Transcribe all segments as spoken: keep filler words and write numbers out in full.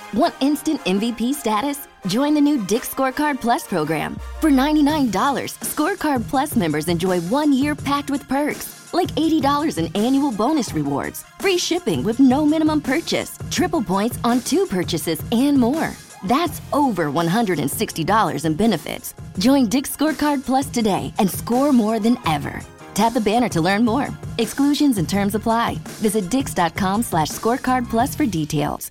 Want instant M V P status? Join the new Dick's Scorecard Plus program. For ninety-nine dollars, Scorecard Plus members enjoy one year packed with perks, like eighty dollars in annual bonus rewards, free shipping with no minimum purchase, triple points on two purchases, and more. That's over one hundred sixty dollars in benefits. Join Dick's Scorecard Plus today and score more than ever. Tap the banner to learn more. Exclusions and terms apply. Visit dix.com slash scorecard plus for details.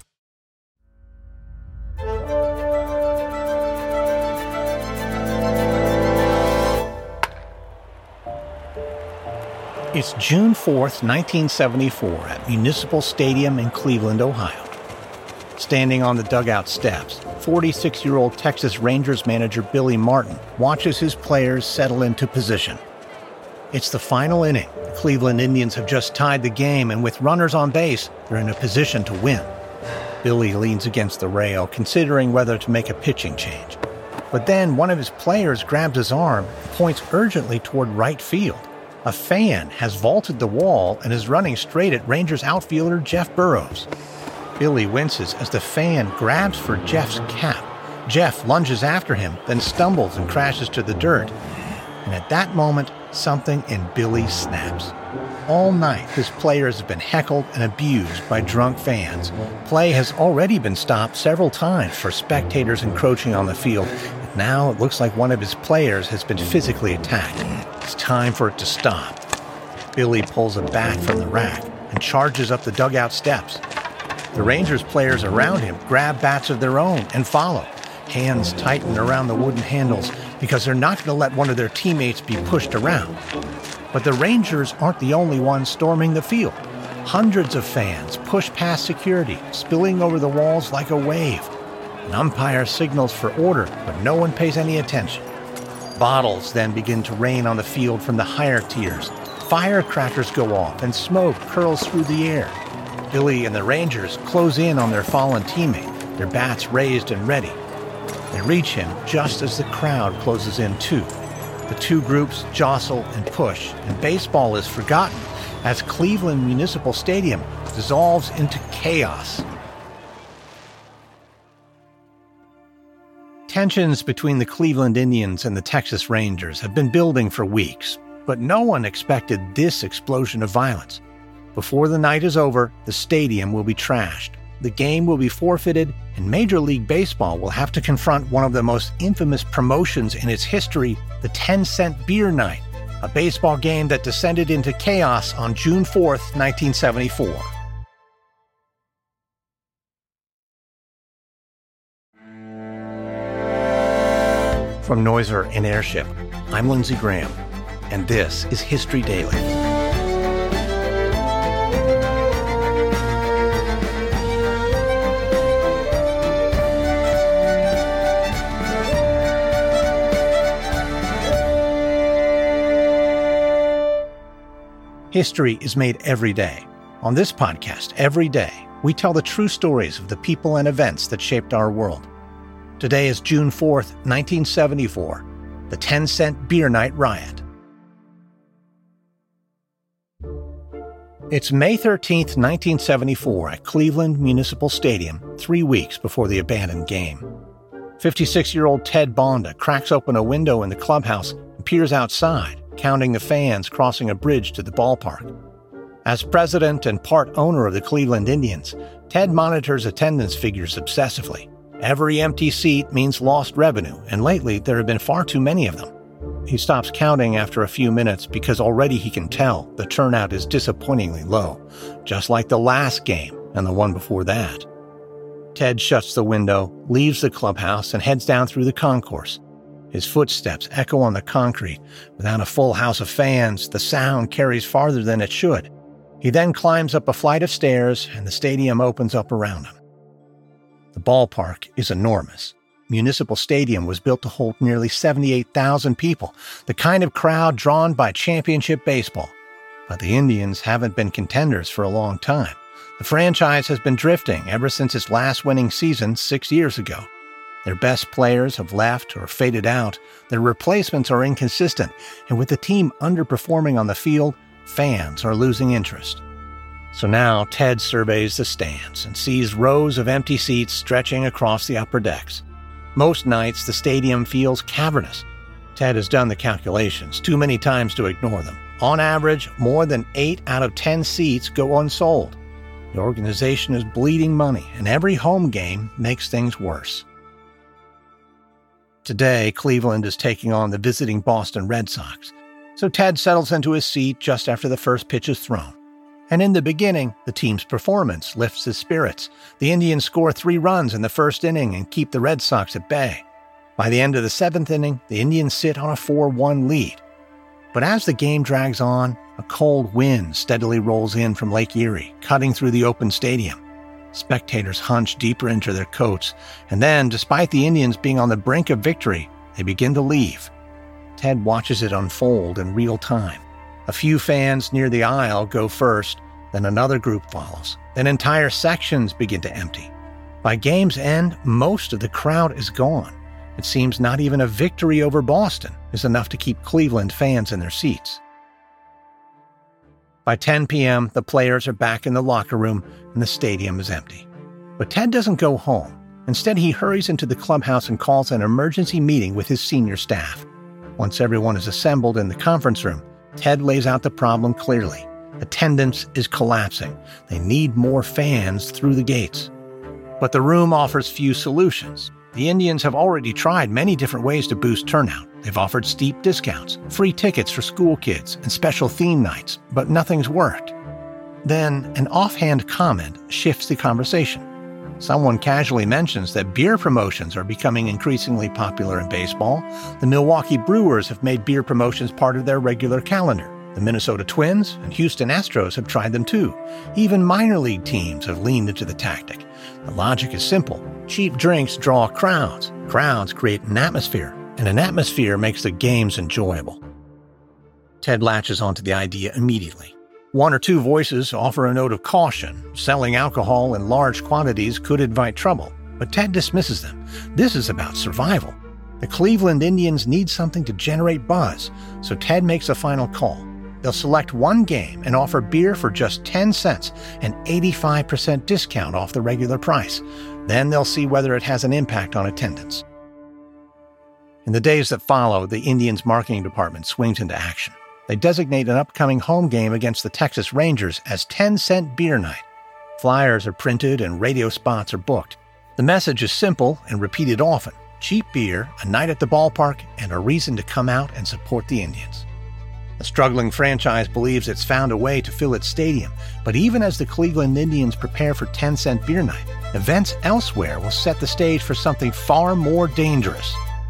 It's June fourth, nineteen seventy-four at Municipal Stadium in Cleveland, Ohio. Standing on the dugout steps, forty-six-year-old Texas Rangers manager Billy Martin watches his players settle into position. It's the final inning. The Cleveland Indians have just tied the game, and with runners on base, they're in a position to win. Billy leans against the rail, considering whether to make a pitching change. But then one of his players grabs his arm and points urgently toward right field. A fan has vaulted the wall and is running straight at Rangers outfielder Jeff Burroughs. Billy winces as the fan grabs for Jeff's cap. Jeff lunges after him, then stumbles and crashes to the dirt. And at that moment, something in Billy snaps. All night, his players have been heckled and abused by drunk fans. Play has already been stopped several times for spectators encroaching on the field. And now it looks like one of his players has been physically attacked. It's time for it to stop. Billy pulls a bat from the rack and charges up the dugout steps. The Rangers players around him grab bats of their own and follow. Hands tighten around the wooden handles because they're not going to let one of their teammates be pushed around. But the Rangers aren't the only ones storming the field. Hundreds of fans push past security, spilling over the walls like a wave. An umpire signals for order, but no one pays any attention. Bottles then begin to rain on the field from the higher tiers. Firecrackers go off and smoke curls through the air. Billy and the Rangers close in on their fallen teammate, their bats raised and ready. They reach him just as the crowd closes in too. The two groups jostle and push, and baseball is forgotten as Cleveland Municipal Stadium dissolves into chaos. Tensions between the Cleveland Indians and the Texas Rangers have been building for weeks, but no one expected this explosion of violence. Before the night is over, the stadium will be trashed. The game will be forfeited, and Major League Baseball will have to confront one of the most infamous promotions in its history, the ten-cent beer night, a baseball game that descended into chaos on June fourth, nineteen seventy-four. From Noiser and Airship, I'm Lindsey Graham, and this is History Daily. History is made every day. On this podcast, every day, we tell the true stories of the people and events that shaped our world. Today is June fourth, nineteen seventy-four, the ten-cent beer night riot. It's May thirteenth, nineteen seventy-four at Cleveland Municipal Stadium, three weeks before the abandoned game. fifty-six-year-old Ted Bonda cracks open a window in the clubhouse and peers outside, counting the fans crossing a bridge to the ballpark. As president and part owner of the Cleveland Indians, Ted monitors attendance figures obsessively. Every empty seat means lost revenue, and lately there have been far too many of them. He stops counting after a few minutes because already he can tell the turnout is disappointingly low, just like the last game and the one before that. Ted shuts the window, leaves the clubhouse, and heads down through the concourse. His footsteps echo on the concrete. Without a full house of fans, the sound carries farther than it should. He then climbs up a flight of stairs, and the stadium opens up around him. The ballpark is enormous. Municipal Stadium was built to hold nearly seventy-eight thousand people, the kind of crowd drawn by championship baseball. But the Indians haven't been contenders for a long time. The franchise has been drifting ever since its last winning season six years ago. Their best players have left or faded out, their replacements are inconsistent, and with the team underperforming on the field, fans are losing interest. So now Ted surveys the stands and sees rows of empty seats stretching across the upper decks. Most nights, the stadium feels cavernous. Ted has done the calculations too many times to ignore them. On average, more than eight out of ten seats go unsold. The organization is bleeding money, and every home game makes things worse. Today, Cleveland is taking on the visiting Boston Red Sox, so Ted settles into his seat just after the first pitch is thrown. And in the beginning, the team's performance lifts his spirits. The Indians score three runs in the first inning and keep the Red Sox at bay. By the end of the seventh inning, the Indians sit on a four one lead. But as the game drags on, a cold wind steadily rolls in from Lake Erie, cutting through the open stadium. Spectators hunch deeper into their coats, and then, despite the Indians being on the brink of victory, they begin to leave. Ted watches it unfold in real time. A few fans near the aisle go first, then another group follows. Then entire sections begin to empty. By game's end, most of the crowd is gone. It seems not even a victory over Boston is enough to keep Cleveland fans in their seats. By ten p.m., the players are back in the locker room and the stadium is empty. But Ted doesn't go home. Instead, he hurries into the clubhouse and calls an emergency meeting with his senior staff. Once everyone is assembled in the conference room, Ted lays out the problem clearly. Attendance is collapsing. They need more fans through the gates. But the room offers few solutions. The Indians have already tried many different ways to boost turnout. They've offered steep discounts, free tickets for school kids, and special theme nights, but nothing's worked. Then, an offhand comment shifts the conversation. Someone casually mentions that beer promotions are becoming increasingly popular in baseball. The Milwaukee Brewers have made beer promotions part of their regular calendar. The Minnesota Twins and Houston Astros have tried them too. Even minor league teams have leaned into the tactic. The logic is simple. Cheap drinks draw crowds. Crowds create an atmosphere, and an atmosphere makes the games enjoyable. Ted latches onto the idea immediately. One or two voices offer a note of caution. Selling alcohol in large quantities could invite trouble, but Ted dismisses them. This is about survival. The Cleveland Indians need something to generate buzz, so Ted makes a final call. They'll select one game and offer beer for just ten cents, an eighty-five percent discount off the regular price. Then they'll see whether it has an impact on attendance. In the days that follow, the Indians' marketing department swings into action. They designate an upcoming home game against the Texas Rangers as ten cent Beer Night. Flyers are printed and radio spots are booked. The message is simple and repeated often. Cheap beer, a night at the ballpark, and a reason to come out and support the Indians. The struggling franchise believes it's found a way to fill its stadium, but even as the Cleveland Indians prepare for ten cent Beer Night, events elsewhere will set the stage for something far more dangerous.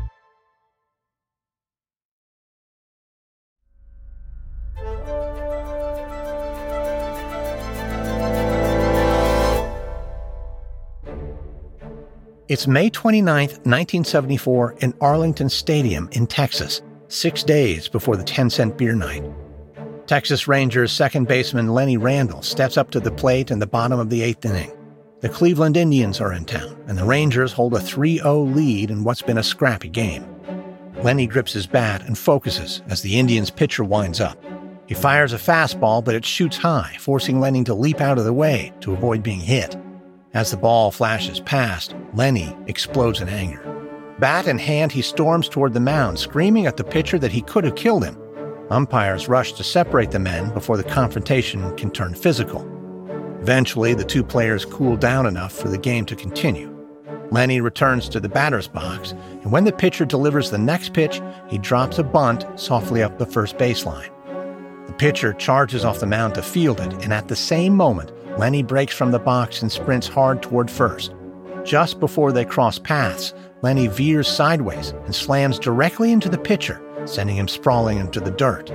It's May twenty-ninth, nineteen seventy-four, in Arlington Stadium in Texas, six days before the ten cent Beer Night. Texas Rangers second baseman Lenny Randle steps up to the plate in the bottom of the eighth inning. The Cleveland Indians are in town, and the Rangers hold a three oh lead in what's been a scrappy game. Lenny grips his bat and focuses as the Indians' pitcher winds up. He fires a fastball, but it shoots high, forcing Lenny to leap out of the way to avoid being hit. As the ball flashes past, Lenny explodes in anger. Bat in hand, he storms toward the mound, screaming at the pitcher that he could have killed him. Umpires rush to separate the men before the confrontation can turn physical. Eventually, the two players cool down enough for the game to continue. Lenny returns to the batter's box, and when the pitcher delivers the next pitch, he drops a bunt softly up the first baseline. The pitcher charges off the mound to field it, and at the same moment, Lenny breaks from the box and sprints hard toward first. Just before they cross paths, Lenny veers sideways and slams directly into the pitcher, sending him sprawling into the dirt.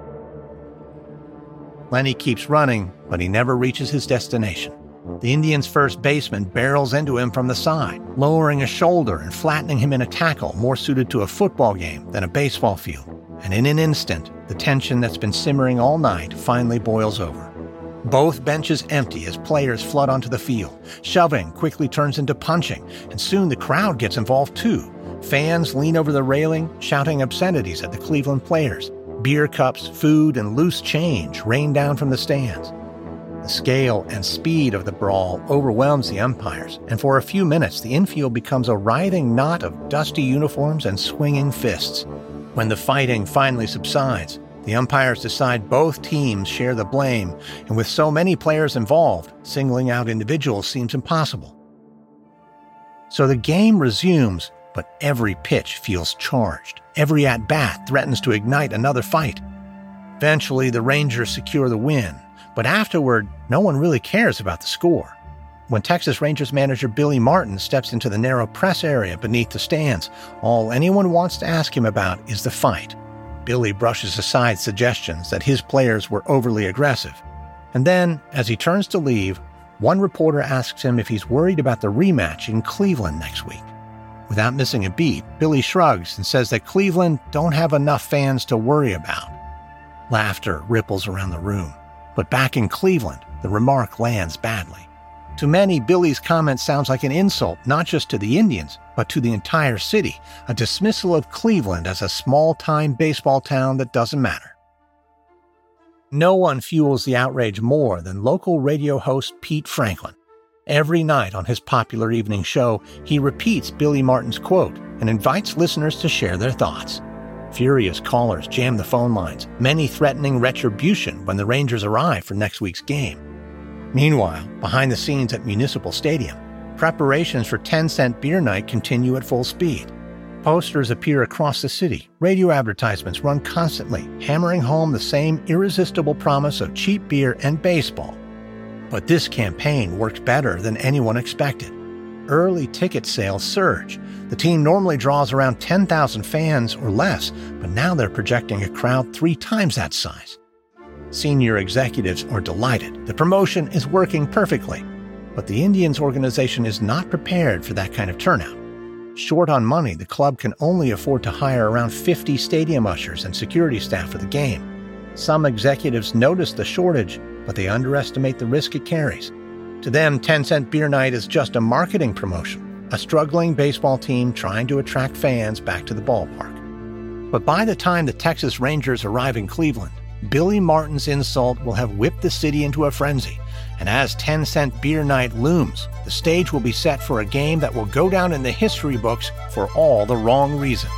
Lenny keeps running, but he never reaches his destination. The Indians' first baseman barrels into him from the side, lowering a shoulder and flattening him in a tackle more suited to a football game than a baseball field. And in an instant, the tension that's been simmering all night finally boils over. Both benches empty as players flood onto the field. Shoving quickly turns into punching, and soon the crowd gets involved too. Fans lean over the railing, shouting obscenities at the Cleveland players. Beer cups, food, and loose change rain down from the stands. The scale and speed of the brawl overwhelms the umpires, and for a few minutes the infield becomes a writhing knot of dusty uniforms and swinging fists. When the fighting finally subsides, the umpires decide both teams share the blame, and with so many players involved, singling out individuals seems impossible. So the game resumes, but every pitch feels charged. Every at-bat threatens to ignite another fight. Eventually, the Rangers secure the win, but afterward, no one really cares about the score. When Texas Rangers manager Billy Martin steps into the narrow press area beneath the stands, all anyone wants to ask him about is the fight. Billy brushes aside suggestions that his players were overly aggressive. And then, as he turns to leave, one reporter asks him if he's worried about the rematch in Cleveland next week. Without missing a beat, Billy shrugs and says that Cleveland don't have enough fans to worry about. Laughter ripples around the room. But back in Cleveland, the remark lands badly. To many, Billy's comment sounds like an insult not just to the Indians, but to the entire city, a dismissal of Cleveland as a small-time baseball town that doesn't matter. No one fuels the outrage more than local radio host Pete Franklin. Every night on his popular evening show, he repeats Billy Martin's quote and invites listeners to share their thoughts. Furious callers jam the phone lines, many threatening retribution when the Rangers arrive for next week's game. Meanwhile, behind the scenes at Municipal Stadium, preparations for ten cent Beer Night continue at full speed. Posters appear across the city, radio advertisements run constantly, hammering home the same irresistible promise of cheap beer and baseball. But this campaign worked better than anyone expected. Early ticket sales surge. The team normally draws around ten thousand fans or less, but now they're projecting a crowd three times that size. Senior executives are delighted. The promotion is working perfectly. But the Indians organization is not prepared for that kind of turnout. Short on money, the club can only afford to hire around fifty stadium ushers and security staff for the game. Some executives notice the shortage, but they underestimate the risk it carries. To them, ten cent Beer Night is just a marketing promotion, a struggling baseball team trying to attract fans back to the ballpark. But by the time the Texas Rangers arrive in Cleveland, Billy Martin's insult will have whipped the city into a frenzy. And as ten cent Beer Night looms, the stage will be set for a game that will go down in the history books for all the wrong reasons.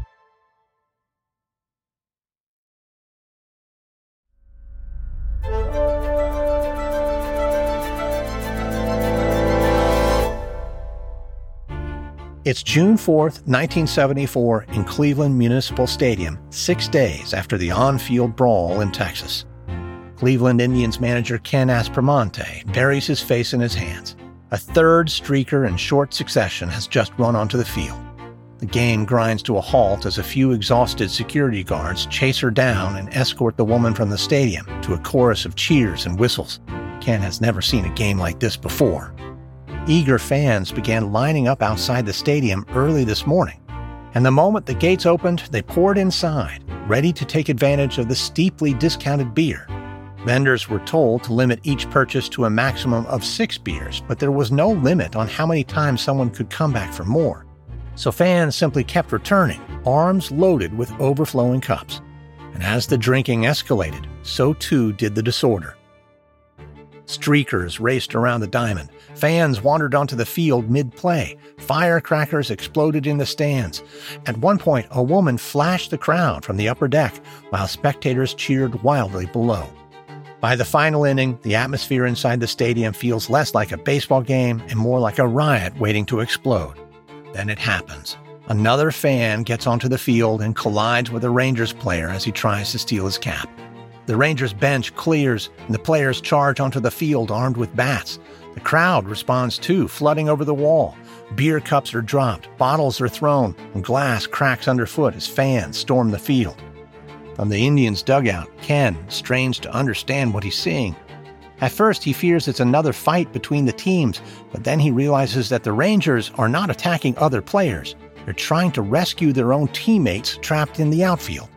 It's June fourth, nineteen seventy-four, in Cleveland Municipal Stadium, six days after the on-field brawl in Texas. Cleveland Indians manager Ken Aspromonte buries his face in his hands. A third streaker in short succession has just run onto the field. The game grinds to a halt as a few exhausted security guards chase her down and escort the woman from the stadium to a chorus of cheers and whistles. Ken has never seen a game like this before. Eager fans began lining up outside the stadium early this morning, and the moment the gates opened, they poured inside, ready to take advantage of the steeply discounted beer. Vendors were told to limit each purchase to a maximum of six beers, but there was no limit on how many times someone could come back for more. So fans simply kept returning, arms loaded with overflowing cups. And as the drinking escalated, so too did the disorder. Streakers raced around the diamond. Fans wandered onto the field mid-play. Firecrackers exploded in the stands. At one point, a woman flashed the crowd from the upper deck, while spectators cheered wildly below. By the final inning, the atmosphere inside the stadium feels less like a baseball game and more like a riot waiting to explode. Then it happens. Another fan gets onto the field and collides with a Rangers player as he tries to steal his cap. The Rangers bench clears, and the players charge onto the field armed with bats. The crowd responds too, flooding over the wall. Beer cups are dropped, bottles are thrown, and glass cracks underfoot as fans storm the field. From the Indians' dugout, Ken strains to understand what he's seeing. At first, he fears it's another fight between the teams, but then he realizes that the Rangers are not attacking other players. They're trying to rescue their own teammates trapped in the outfield.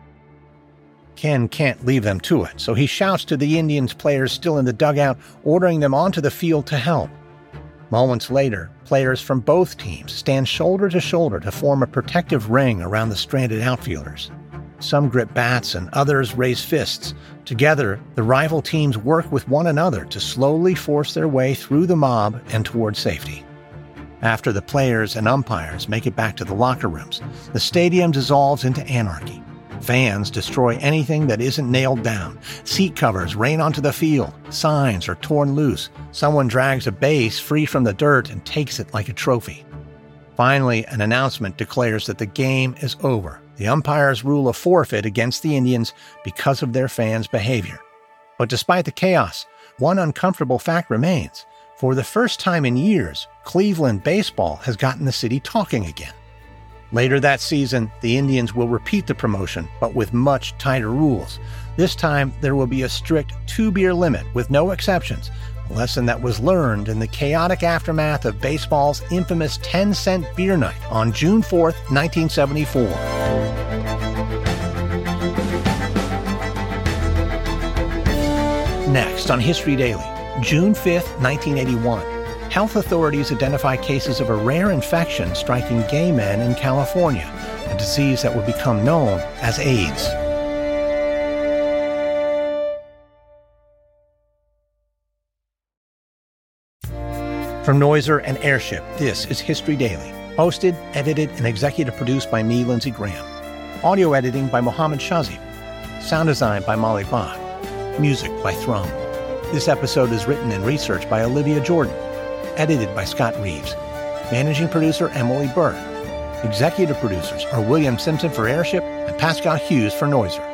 Ken can't leave them to it, so he shouts to the Indians players still in the dugout, ordering them onto the field to help. Moments later, players from both teams stand shoulder to shoulder to form a protective ring around the stranded outfielders. Some grip bats and others raise fists. Together, the rival teams work with one another to slowly force their way through the mob and toward safety. After the players and umpires make it back to the locker rooms, the stadium dissolves into anarchy. Fans destroy anything that isn't nailed down. Seat covers rain onto the field. Signs are torn loose. Someone drags a base free from the dirt and takes it like a trophy. Finally, an announcement declares that the game is over. The umpires rule a forfeit against the Indians because of their fans' behavior. But despite the chaos, one uncomfortable fact remains. For the first time in years, Cleveland baseball has gotten the city talking again. Later that season, the Indians will repeat the promotion, but with much tighter rules. This time, there will be a strict two-beer limit with no exceptions, a lesson that was learned in the chaotic aftermath of baseball's infamous ten-cent beer night on June fourth, nineteen seventy-four. Next on History Daily, June fifth, nineteen eighty-one. Health authorities identify cases of a rare infection striking gay men in California, a disease that would become known as AIDS. From Noiser and Airship, this is History Daily, hosted, edited, and executive produced by me, Lindsey Graham. Audio editing by Mohammed Shazib. Sound design by Molly Bach. Music by Thrum. This episode is written and researched by Olivia Jordan. Edited by Scott Reeves. Managing producer Emily Burke. Executive producers are William Simpson for Airship and Pascal Hughes for Noiser.